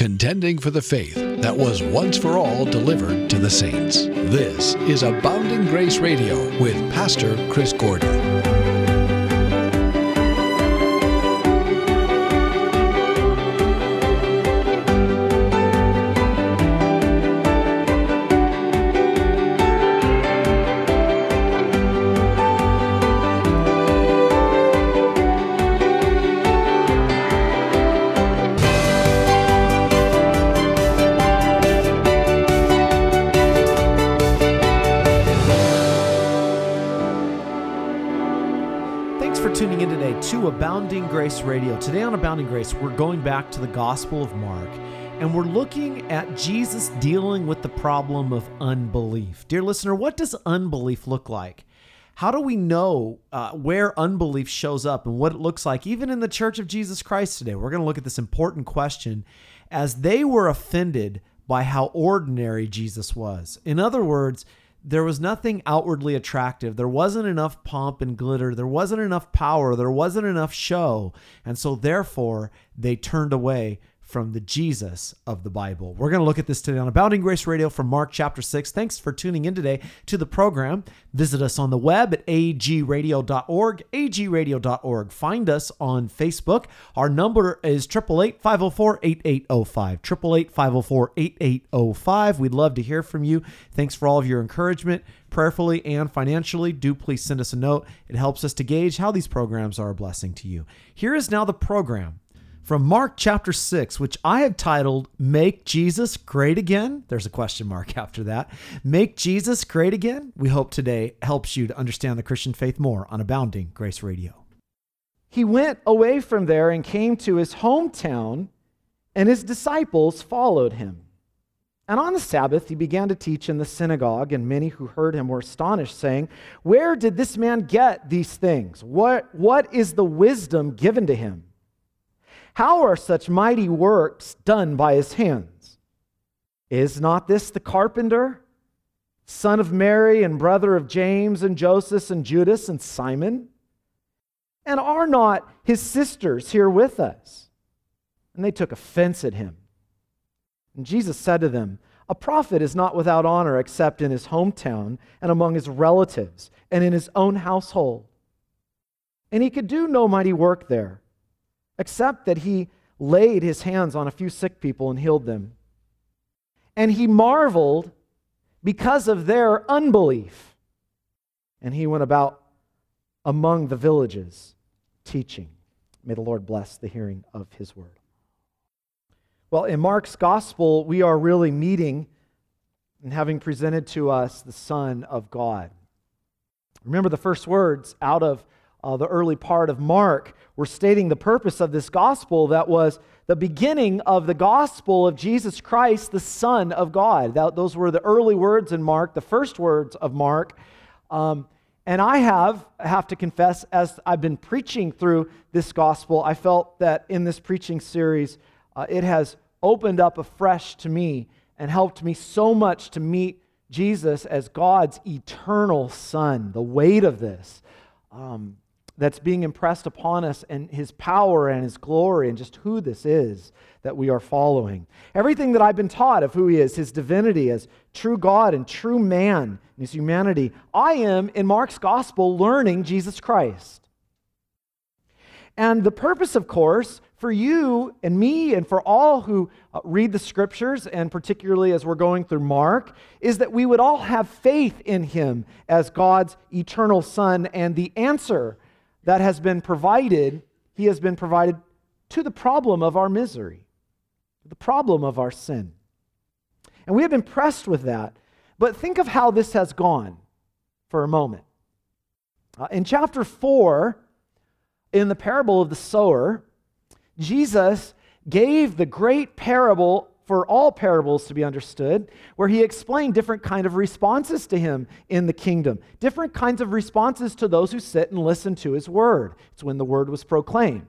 contending for the faith that was once for all delivered to the saints. This is Abounding Grace Radio with Pastor Chris Gordon. Abounding Grace Radio. Today on Abounding Grace, we're going back to the Gospel of Mark, and we're looking at Jesus dealing with the problem of unbelief. Dear listener, what does unbelief look like? How do we know where unbelief shows up and what it looks like, even in the Church of Jesus Christ today? We're going to look at this important question as they were offended by how ordinary Jesus was. In other words, there was nothing outwardly attractive. There wasn't enough pomp and glitter. There wasn't enough power. There wasn't enough show. And so therefore, they turned away from the Jesus of the Bible. We're going to look at this today on Abounding Grace Radio from Mark chapter 6. Thanks for tuning in today to the program. Visit us on the web at agradio.org, agradio.org. Find us on Facebook. Our number is 888-504-8805, 888-504-8805. We'd love to hear from you. Thanks for all of your encouragement, prayerfully and financially. Do please send us a note. It helps us to gauge how these programs are a blessing to you. Here is now the program from Mark chapter 6, which I have titled, Make Jesus Great Again? There's a question mark after that. Make Jesus Great Again? We hope today helps you to understand the Christian faith more on Abounding Grace Radio. He went away from there and came to his hometown, and his disciples followed him. And on the Sabbath, he began to teach in the synagogue, and many who heard him were astonished, saying, Where did this man get these things? What is the wisdom given to him? How are such mighty works done by his hands? Is not this the carpenter, son of Mary and brother of James and Joseph and Judas and Simon? And are not his sisters here with us? And they took offense at him. And Jesus said to them, A prophet is not without honor except in his hometown and among his relatives and in his own household. And he could do no mighty work there, except that he laid his hands on a few sick people and healed them. And he marveled because of their unbelief. And he went about among the villages teaching. May the Lord bless the hearing of his word. Well, in Mark's gospel, we are really meeting and having presented to us the Son of God. Remember the first words out of the early part of Mark were stating the purpose of this gospel that was the beginning of the gospel of Jesus Christ, the Son of God. Those were the early words in Mark, the first words of Mark. And I have to confess, as I've been preaching through this gospel, I felt that in this preaching series, it has opened up afresh to me and helped me so much to meet Jesus as God's eternal Son. The weight of this that's being impressed upon us, and his power and his glory and just who this is that we are following. Everything that I've been taught of who he is, his divinity as true God and true man in his humanity, I am in Mark's gospel learning Jesus Christ. And the purpose, of course, for you and me and for all who read the scriptures, and particularly as we're going through Mark, is that we would all have faith in him as God's eternal Son, and the answer that has been provided, he has been provided to the problem of our misery, the problem of our sin. And we have been pressed with that. But think of how this has gone for a moment. In chapter 4, in the parable of the sower, Jesus gave the great parable for all parables to be understood, where he explained different kind of responses to him in the kingdom, different kinds of responses to those who sit and listen to his word. It's when the word was proclaimed.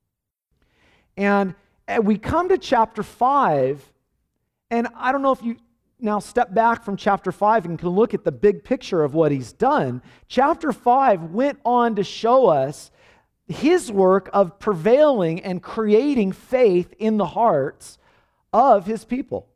And we come to chapter 5, and I don't know if you now step back from chapter 5 and can look at the big picture of what he's done. Chapter 5 went on to show us his work of prevailing and creating faith in the hearts of his people.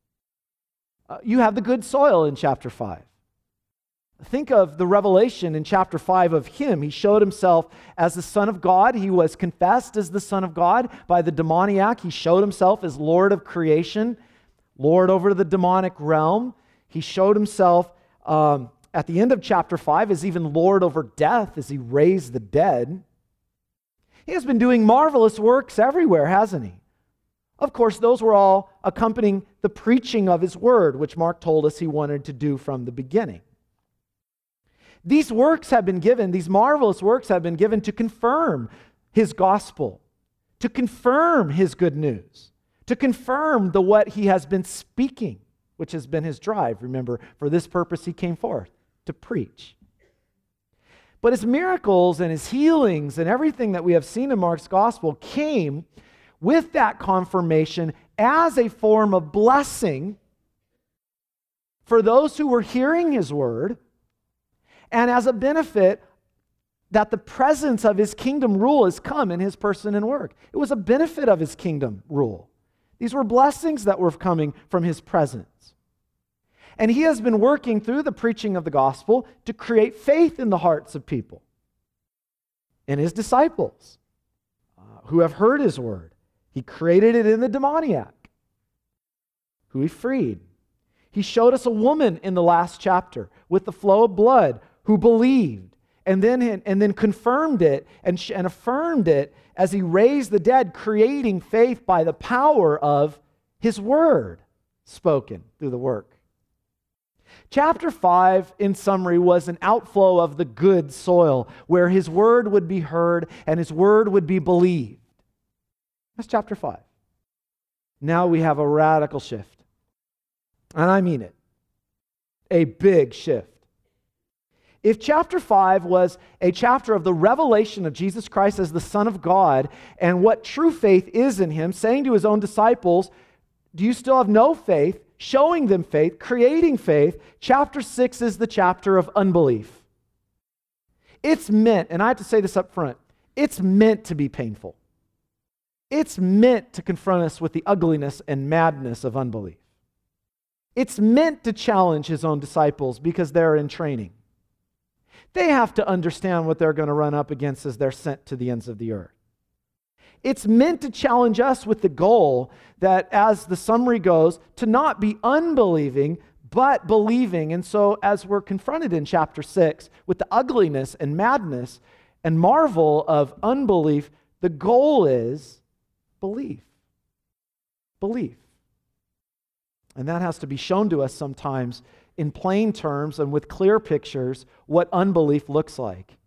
You have the good soil in chapter 5. Think of the revelation in chapter 5 of him. He showed himself as the Son of God. He was confessed as the Son of God by the demoniac. He showed himself as Lord of creation, Lord over the demonic realm. He showed himself at the end of chapter 5 as even Lord over death as he raised the dead. He has been doing marvelous works everywhere, hasn't he? Of course, those were all accompanying the preaching of his word, which Mark told us he wanted to do from the beginning. These works have been given, these marvelous works have been given to confirm his gospel, to confirm his good news, to confirm what he has been speaking, which has been his drive. Remember, for this purpose he came forth, to preach. But his miracles and his healings and everything that we have seen in Mark's gospel came with that confirmation as a form of blessing for those who were hearing his word, and as a benefit that the presence of his kingdom rule has come in his person and work. It was a benefit of his kingdom rule. These were blessings that were coming from his presence. And he has been working through the preaching of the gospel to create faith in the hearts of people, in his disciples who have heard his word. He created it in the demoniac, who he freed. He showed us a woman in the last chapter with the flow of blood who believed and then confirmed it and affirmed it as he raised the dead, creating faith by the power of his word spoken through the work. Chapter 5, in summary, was an outflow of the good soil where his word would be heard and his word would be believed. That's chapter 5. Now we have a radical shift. And I mean it. A big shift. If chapter 5 was a chapter of the revelation of Jesus Christ as the Son of God and what true faith is in him, saying to his own disciples, do you still have no faith? Showing them faith, creating faith. Chapter 6 is the chapter of unbelief. It's meant, and I have to say this up front, it's meant to be painful. It's meant to confront us with the ugliness and madness of unbelief. It's meant to challenge his own disciples because they're in training. They have to understand what they're going to run up against as they're sent to the ends of the earth. It's meant to challenge us with the goal that, as the summary goes, to not be unbelieving, but believing. And so as we're confronted in chapter 6 with the ugliness and madness and marvel of unbelief, the goal is belief. Belief. And that has to be shown to us sometimes in plain terms and with clear pictures what unbelief looks like.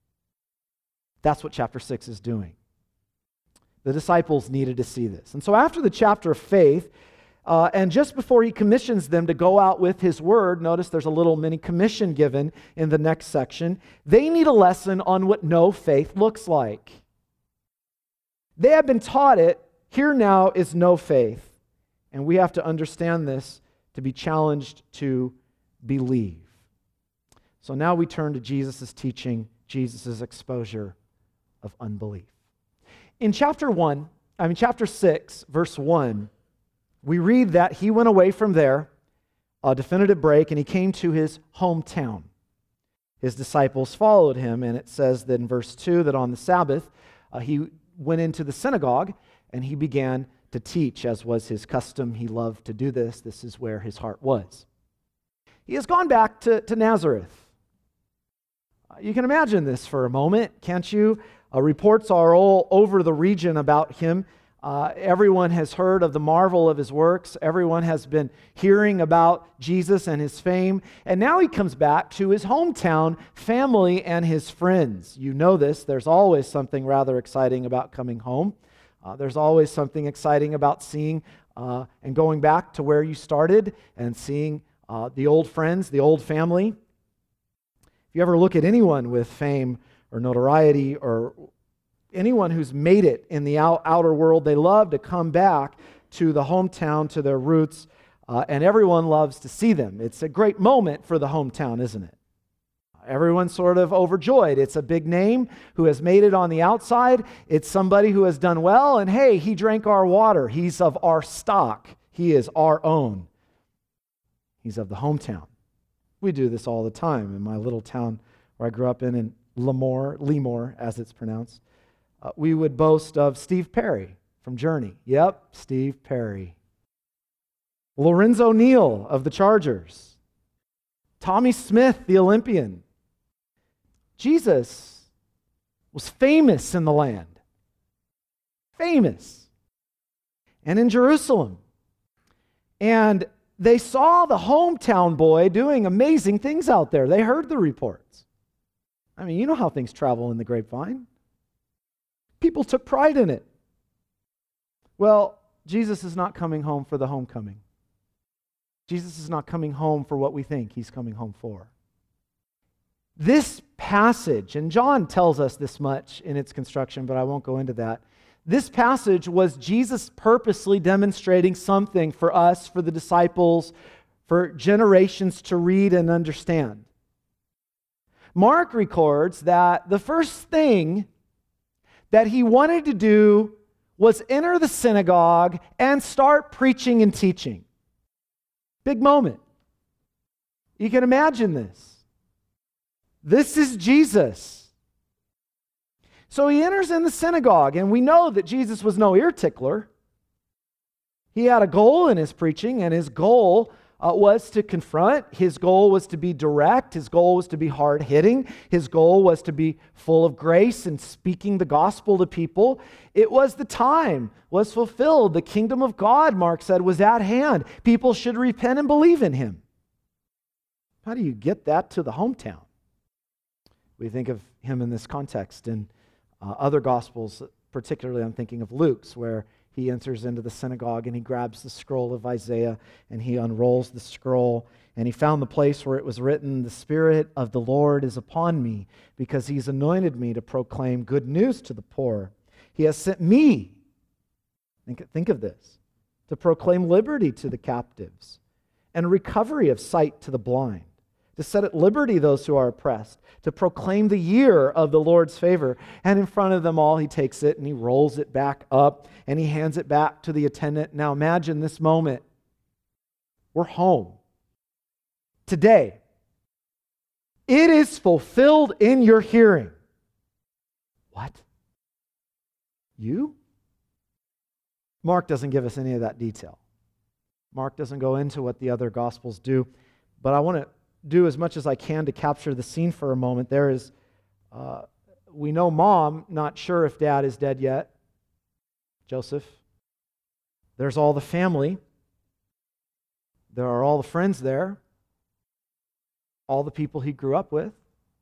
That's what chapter 6 is doing. The disciples needed to see this. And so after the chapter of faith, and just before he commissions them to go out with his word, notice there's a little mini commission given in the next section, they need a lesson on what no faith looks like. They have been taught it. Here now is no faith. And we have to understand this to be challenged to believe. So now we turn to Jesus' teaching, Jesus' exposure of unbelief. In chapter 6, verse 1, we read that he went away from there, a definitive break, and he came to his hometown. His disciples followed him, and it says that in verse 2 that on the Sabbath, he went into the synagogue and he began to teach, as was his custom. He loved to do this. This is where his heart was. He has gone back to Nazareth. You can imagine this for a moment, can't you? Reports are all over the region about him. Everyone has heard of the marvel of his works. Everyone has been hearing about Jesus and his fame. And now he comes back to his hometown, family, and his friends. You know this. There's always something rather exciting about coming home. There's always something exciting about seeing and going back to where you started and seeing the old friends, the old family. If you ever look at anyone with fame or notoriety or anyone who's made it in the outer world, they love to come back to the hometown, to their roots, and everyone loves to see them. It's a great moment for the hometown, isn't it? Everyone's sort of overjoyed. It's a big name who has made it on the outside. It's somebody who has done well, and hey, he drank our water. He's of our stock. He is our own. He's of the hometown. We do this all the time in my little town where I grew up in Lemoore, as it's pronounced. We would boast of Steve Perry from Journey. Yep, Steve Perry. Lorenzo Neal of the Chargers. Tommy Smith, the Olympian. Jesus was famous in the land. Famous. And in Jerusalem. And they saw the hometown boy doing amazing things out there. They heard the reports. I mean, you know how things travel in the grapevine. People took pride in it. Well, Jesus is not coming home for the homecoming. Jesus is not coming home for what we think he's coming home for. This passage, and John tells us this much in its construction, but I won't go into that. This passage was Jesus purposely demonstrating something for us, for the disciples, for generations to read and understand. Mark records that the first thing that he wanted to do was enter the synagogue and start preaching and teaching. Big moment. You can imagine this. This is Jesus. So he enters in the synagogue, and we know that Jesus was no ear tickler. He had a goal in his preaching, and his goal was to confront. His goal was to be direct. His goal was to be hard-hitting. His goal was to be full of grace and speaking the gospel to people. It was the time, was fulfilled. The kingdom of God, Mark said, was at hand. People should repent and believe in him. How do you get that to the hometown? We think of him in this context in other Gospels, particularly I'm thinking of Luke's, where he enters into the synagogue and he grabs the scroll of Isaiah and he unrolls the scroll, and he found the place where it was written, "The Spirit of the Lord is upon me, because he's anointed me to proclaim good news to the poor. He has sent me," think of this, "to proclaim liberty to the captives and recovery of sight to the blind, to set at liberty those who are oppressed, to proclaim the year of the Lord's favor." And in front of them all, he takes it and he rolls it back up and he hands it back to the attendant. Now imagine this moment. We're home. Today. It is fulfilled in your hearing. What? You? Mark doesn't give us any of that detail. Mark doesn't go into what the other Gospels do, but I want to do as much as I can to capture the scene for a moment. There is, we know mom, not sure if dad is dead yet, Joseph. There's all the family. There are all the friends there. All the people he grew up with.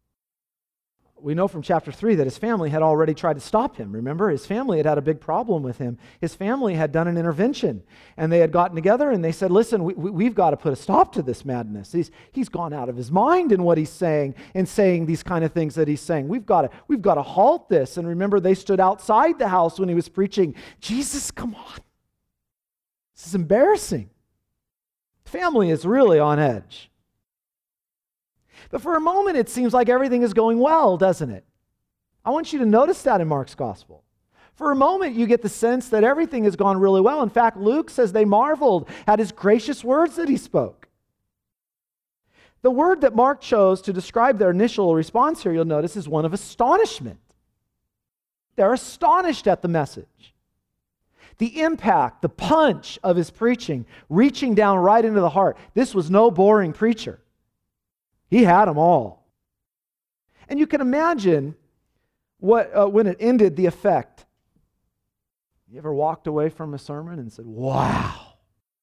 We know from chapter 3 that his family had already tried to stop him. Remember, his family had had a big problem with him. His family had done an intervention, and they had gotten together and they said, "Listen, we've got to put a stop to this madness. He's gone out of his mind in what he's saying and saying these kind of things that he's saying. We've got to halt this." And remember, they stood outside the house when he was preaching. Jesus, come on. This is embarrassing. Family is really on edge. But for a moment, it seems like everything is going well, doesn't it? I want you to notice that in Mark's gospel. For a moment, you get the sense that everything has gone really well. In fact, Luke says they marveled at his gracious words that he spoke. The word that Mark chose to describe their initial response here, you'll notice, is one of astonishment. They're astonished at the message. The impact, the punch of his preaching, reaching down right into the heart. This was no boring preacher. He had them all. And you can imagine what when it ended, the effect. You ever walked away from a sermon and said, "Wow,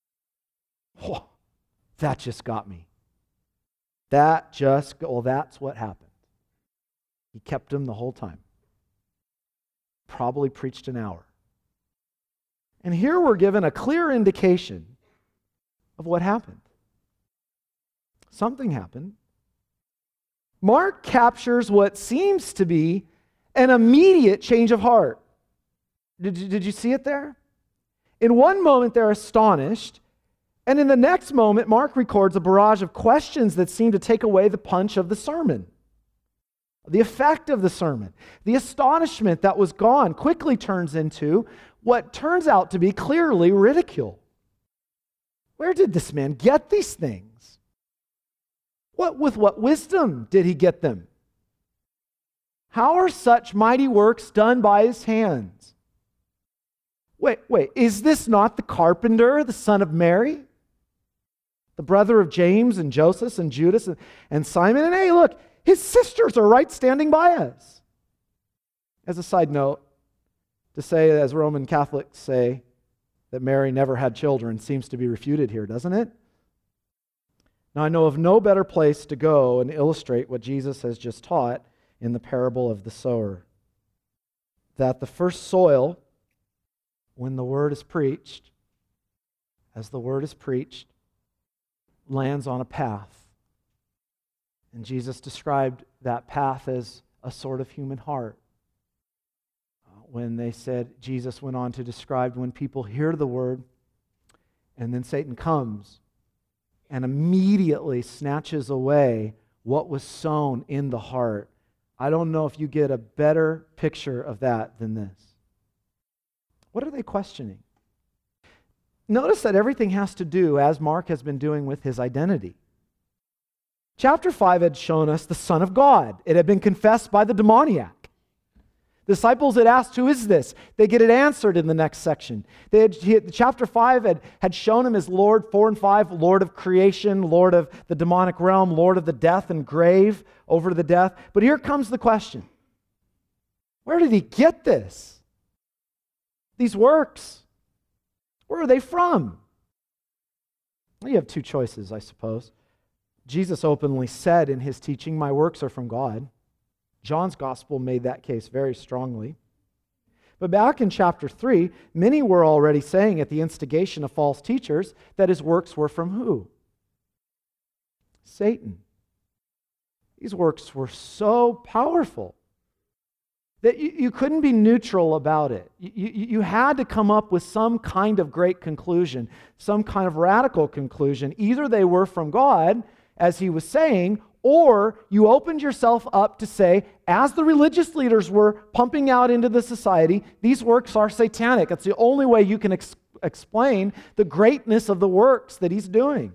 that just got me. That's what happened." He kept them the whole time. Probably preached an hour. And here we're given a clear indication of what happened. Something happened. Mark captures what seems to be an immediate change of heart. Did you see it there? In one moment, they're astonished, and in the next moment, Mark records a barrage of questions that seem to take away the punch of the sermon. The effect of the sermon, the astonishment that was gone quickly turns into what turns out to be clearly ridicule. Where did this man get these things? With what wisdom did he get them? How are such mighty works done by his hands? Wait, is this not the carpenter, the son of Mary? The brother of James and Joseph and Judas and Simon? And hey, look, his sisters are right standing by us. As a side note, to say, as Roman Catholics say, that Mary never had children seems to be refuted here, doesn't it? Now, I know of no better place to go and illustrate what Jesus has just taught in the parable of the sower. That the first soil, when the word is preached, as the word is preached, lands on a path. And Jesus described that path as a sort of human heart. When they said, Jesus went on to describe when people hear the word, and then Satan comes and immediately snatches away what was sown in the heart. I don't know if you get a better picture of that than this. What are they questioning? Notice that everything has to do, as Mark has been doing, with his identity. Chapter 5 had shown us the Son of God. It had been confessed by the demoniac. The disciples had asked, who is this? They get it answered in the next section. Chapter 5 had shown him as Lord, 4 and 5, Lord of creation, Lord of the demonic realm, Lord of the death and grave, over the death. But here comes the question. Where did he get this? These works, where are they from? Well, you have two choices, I suppose. Jesus openly said in his teaching, my works are from God. John's gospel made that case very strongly. But back in chapter 3, many were already saying at the instigation of false teachers that his works were from who? Satan. These works were so powerful that you couldn't be neutral about it. You had to come up with some kind of great conclusion, some kind of radical conclusion. Either they were from God, as he was saying, or you opened yourself up to say, as the religious leaders were pumping out into the society, these works are satanic. It's the only way you can explain the greatness of the works that he's doing.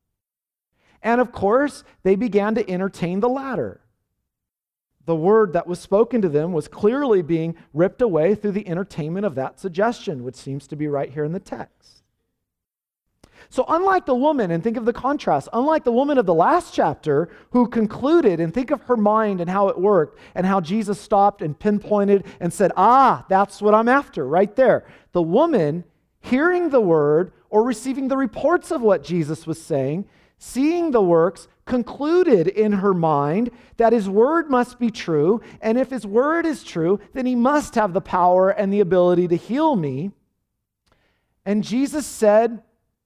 And of course, they began to entertain the latter. The word that was spoken to them was clearly being ripped away through the entertainment of that suggestion, which seems to be right here in the text. So unlike the woman, and think of the contrast, unlike the woman of the last chapter who concluded, and think of her mind and how it worked, and how Jesus stopped and pinpointed and said, that's what I'm after, right there. The woman, hearing the word or receiving the reports of what Jesus was saying, seeing the works, concluded in her mind that his word must be true, and if his word is true, then he must have the power and the ability to heal me. And Jesus said,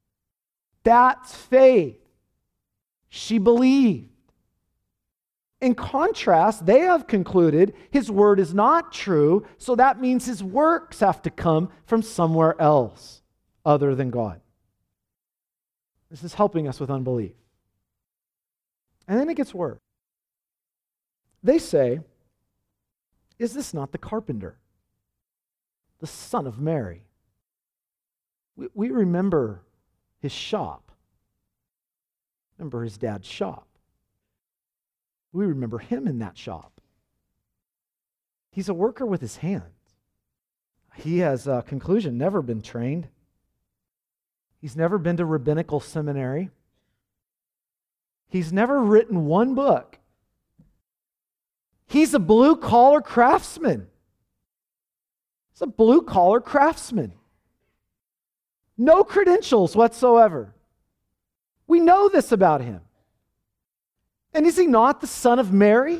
that's faith. She believed. In contrast, they have concluded his word is not true, so that means his works have to come from somewhere else other than God. This is helping us with unbelief. And then it gets worse. They say, is this not the carpenter, the son of Mary? We remember his shop. Remember his dad's shop. We remember him in that shop. He's a worker with his hands. He has, conclusion, never been trained. He's never been to rabbinical seminary. He's never written one book. He's a blue-collar craftsman. He's a blue-collar craftsman. No credentials whatsoever. We know this about him. And is he not the son of Mary?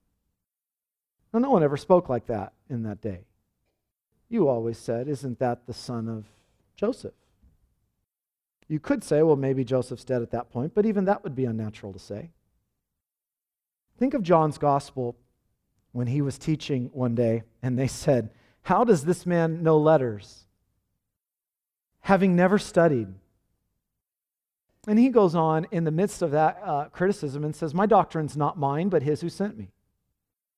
No one ever spoke like that in that day. You always said, isn't that the son of Joseph? You could say, well, maybe Joseph's dead at that point, but even that would be unnatural to say. Think of John's gospel when he was teaching one day, and they said, how does this man know letters, having never studied? And he goes on in the midst of that criticism and says, my doctrine's not mine, but his who sent me.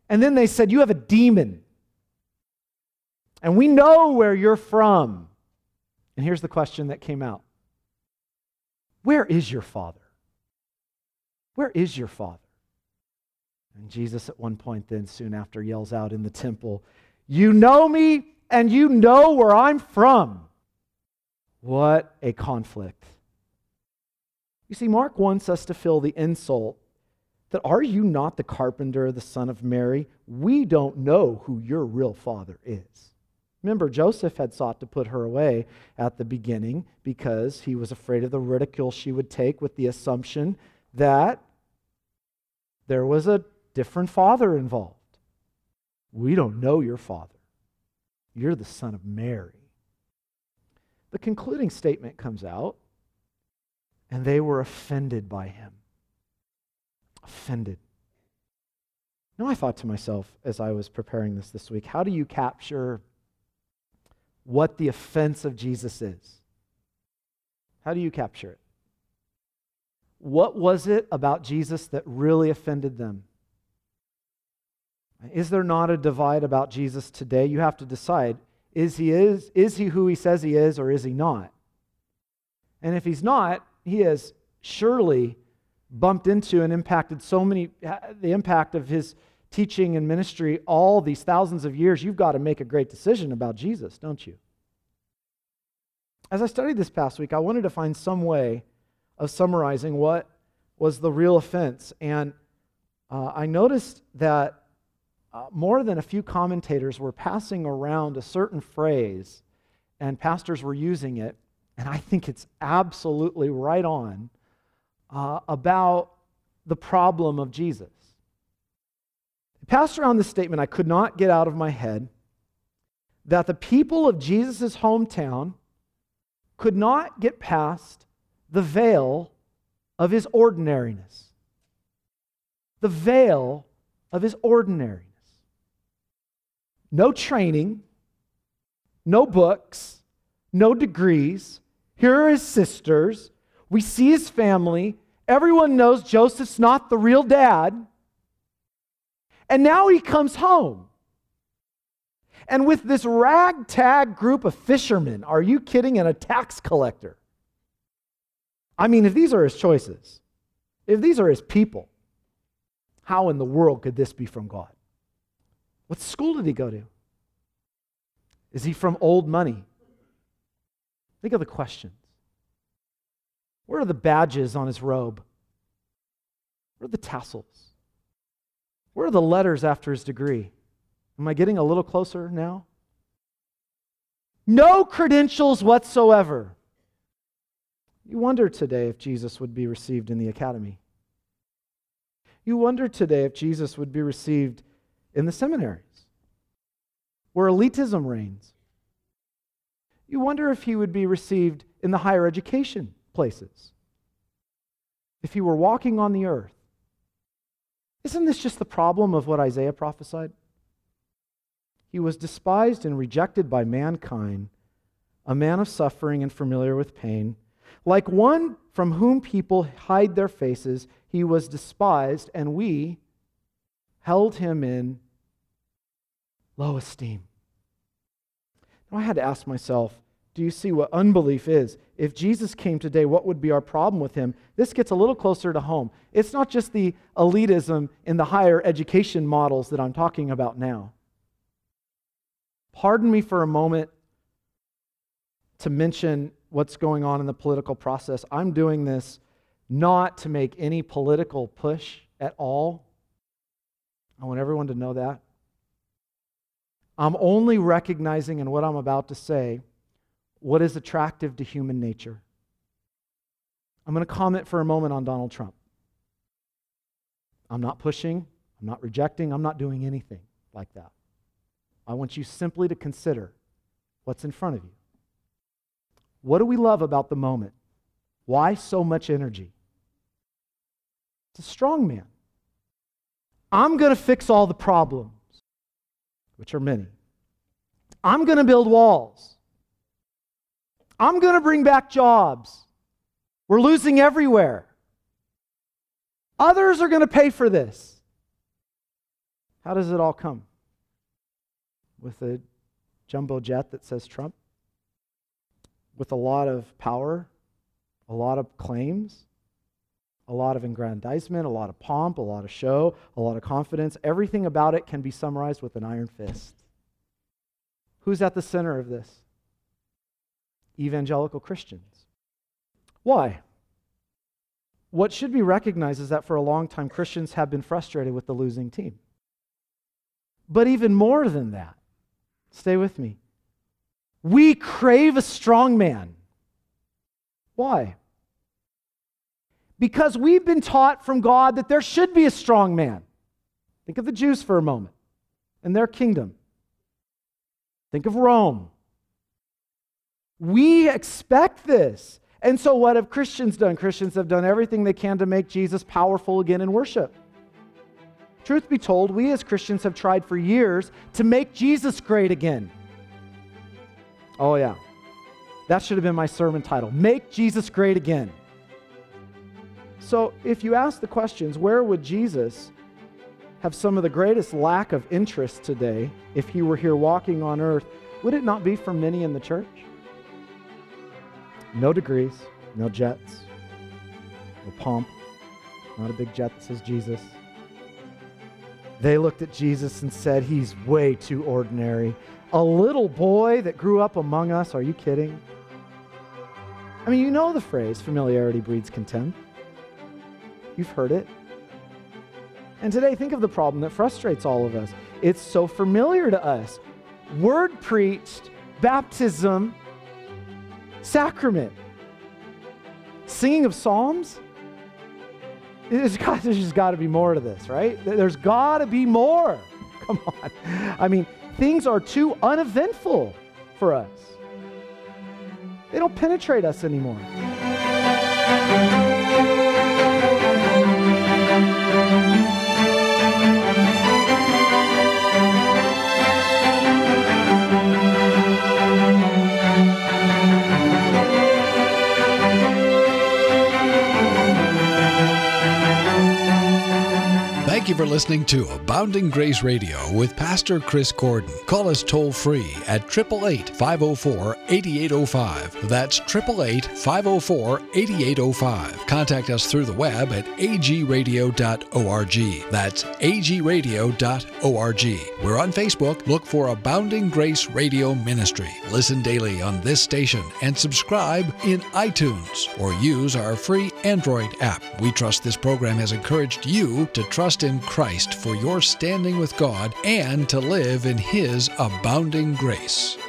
And then they said, you have a demon. And we know where you're from. And here's the question that came out. Where is your father? Where is your father? And Jesus at one point then, soon after, yells out in the temple, you know me and you know where I'm from. What a conflict. You see, Mark wants us to feel the insult that, are you not the carpenter, the son of Mary? We don't know who your real father is. Remember, Joseph had sought to put her away at the beginning because he was afraid of the ridicule she would take, with the assumption that there was a different father involved. We don't know your father. You're the son of Mary. The concluding statement comes out, and they were offended by him. Offended. Now, I thought to myself as I was preparing this week, how do you capture what the offense of Jesus is? How do you capture it? What was it about Jesus that really offended them? Is there not a divide about Jesus today? You have to decide, is he who he says he is, or is he not? And if he's not, he has surely bumped into and impacted the impact of his teaching and ministry all these thousands of years. You've got to make a great decision about Jesus, don't you? As I studied this past week, I wanted to find some way of summarizing what was the real offense. And I noticed that more than a few commentators were passing around a certain phrase, and pastors were using it, and I think it's absolutely right on about the problem of Jesus. It passed around this statement I could not get out of my head, that the people of Jesus' hometown could not get past the veil of his ordinariness. The veil of his ordinariness. No training, no books, no degrees. Here are his sisters. We see his family. Everyone knows Joseph's not the real dad. And now he comes home. And with this ragtag group of fishermen, are you kidding, and a tax collector? I mean, if these are his choices, if these are his people, how in the world could this be from God? What school did he go to? Is he from old money? Think of the questions. Where are the badges on his robe? Where are the tassels? Where are the letters after his degree? Am I getting a little closer now? No credentials whatsoever. You wonder today if Jesus would be received in the academy. You wonder today if Jesus would be received in the seminaries, where elitism reigns. You wonder if he would be received in the higher education places, if he were walking on the earth. Isn't this just the problem of what Isaiah prophesied? He was despised and rejected by mankind, a man of suffering and familiar with pain. Like one from whom people hide their faces, he was despised, and we held him in low esteem. Now, I had to ask myself, do you see what unbelief is? If Jesus came today, what would be our problem with him? This gets a little closer to home. It's not just the elitism in the higher education models that I'm talking about now. Pardon me for a moment to mention what's going on in the political process. I'm doing this not to make any political push at all. I want everyone to know that. I'm only recognizing in what I'm about to say what is attractive to human nature. I'm going to comment for a moment on Donald Trump. I'm not pushing, I'm not rejecting, I'm not doing anything like that. I want you simply to consider what's in front of you. What do we love about the moment? Why so much energy? It's a strong man. I'm going to fix all the problems, which are many. I'm going to build walls. I'm going to bring back jobs. We're losing everywhere. Others are going to pay for this. How does it all come? With a jumbo jet that says Trump? With a lot of power, a lot of claims, a lot of aggrandizement, a lot of pomp, a lot of show, a lot of confidence. Everything about it can be summarized with an iron fist. Who's at the center of this? Evangelical Christians. Why? What should be recognized is that for a long time, Christians have been frustrated with the losing team. But even more than that, stay with me, we crave a strong man. Why? Because we've been taught from God that there should be a strong man. Think of the Jews for a moment and their kingdom. Think of Rome. We expect this. And so what have Christians done? Christians have done everything they can to make Jesus powerful again in worship. Truth be told, we as Christians have tried for years to make Jesus great again. Oh yeah, that should have been my sermon title, Make Jesus Great Again. So if you ask the questions, where would Jesus have some of the greatest lack of interest today if he were here walking on earth? Would it not be for many in the church? No degrees, no jets, no pomp, not a big jet that says Jesus. They looked at Jesus and said, he's way too ordinary. A little boy that grew up among us, are you kidding? I mean, you know the phrase, familiarity breeds contempt. You've heard it. And today, think of the problem that frustrates all of us. It's so familiar to us. Word preached, baptism, sacrament, singing of psalms. There's just got to be more to this, right? There's got to be more. Come on. I mean, things are too uneventful for us. They don't penetrate us anymore. Thank you for listening to Abounding Grace Radio with Pastor Chris Gordon. Call us toll-free at 888-504-8805. That's 888-504-8805. Contact us through the web at agradio.org. That's agradio.org. We're on Facebook. Look for Abounding Grace Radio Ministry. Listen daily on this station and subscribe in iTunes or use our free Android app. We trust this program has encouraged you to trust in Christ for your standing with God and to live in His abounding grace.